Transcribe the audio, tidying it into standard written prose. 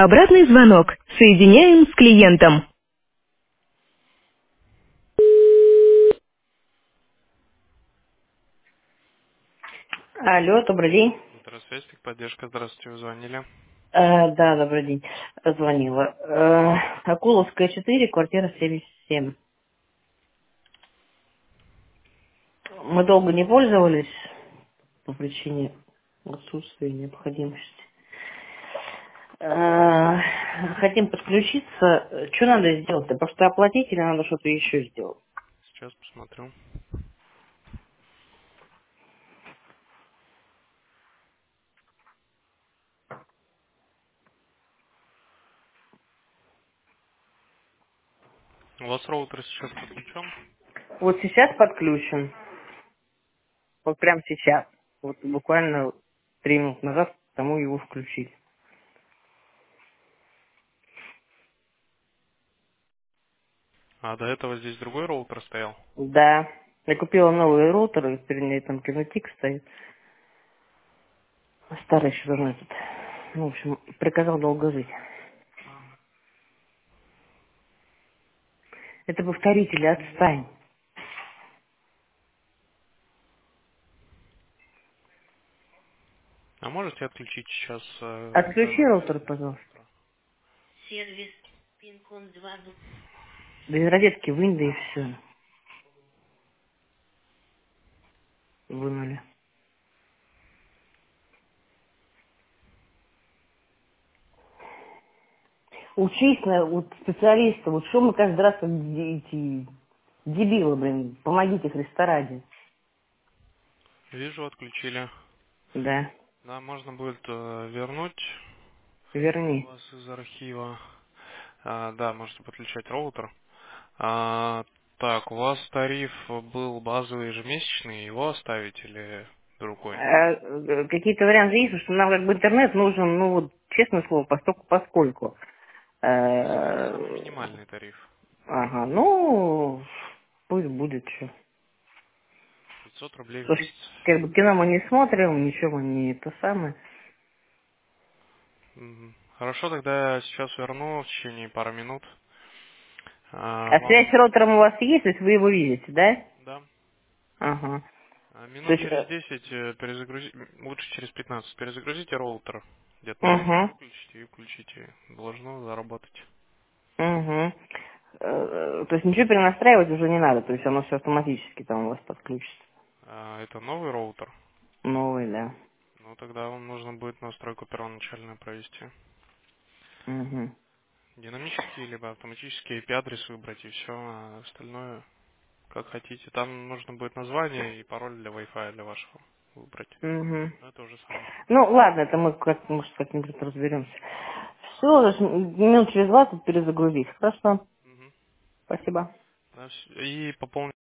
Обратный звонок. Соединяем с клиентом. Алло, добрый день. Здравствуйте, поддержка, здравствуйте, вы звонили. Да, добрый день. Звонила. Акуловская 4, квартира 77. Мы долго не пользовались по причине отсутствия необходимости. Хотим подключиться. Что надо сделать-то? Просто оплатить или надо что-то еще сделать? Сейчас посмотрю. У вас роутер сейчас подключен? Вот сейчас подключен. Вот прямо сейчас. Вот буквально 3 минуты назад тому его включили. А до этого здесь другой роутер стоял? Да. Я купила новые роутеры, перед ней там кинотик стоит. А старый еще должен этот. Ну, в общем, приказал долго жить. Это повторители, отстань. А можете отключить сейчас Отключи данный роутер, сервис пожалуйста. роутера? Да из розетки вынь, да и все. Вынули. Учись на вот, специалиста. Вот что мы каждый раз как эти дебилы, блин. Помогите Христа ради. Вижу, отключили. Да. Да, можно будет вернуть Верни. вас из архива. Да, можете подключать роутер. Так, у вас тариф был базовый ежемесячный, его оставить или другой? Какие-то варианты есть, потому что нам как бы интернет нужен, ну вот, честное слово, постольку поскольку. Самый Э, минимальный тариф. Ага, ну, пусть будет что. 500 рублей в Слушай, месяц. как бы кино мы не смотрим, ничего мы не то самое. Мгм. Хорошо, тогда я сейчас верну в течение пары минут. А связь с Вам, роутером у вас есть, то есть вы его видите, да? да, Ага. То минут есть, через 10 перезагрузить, лучше через 15 перезагрузите роутер, где-то на минуту угу, выключите и включите. Должно заработать. угу. То есть ничего перенастраивать уже не надо, то есть оно все автоматически там у вас подключится. Это новый роутер. Новый, да. Ну, тогда вам нужно будет настройку первоначально провести. Угу. Динамический, либо автоматический IP-адрес выбрать, и все, а остальное как хотите. Там нужно будет название и пароль для Wi-Fi для вашего выбрать. Угу. Но это уже самое. Ну, ладно, это мы как, может, как-нибудь разберемся. Все, минут через 20 перезагрузить. Хорошо. Мгм. Спасибо. Да, и пополнить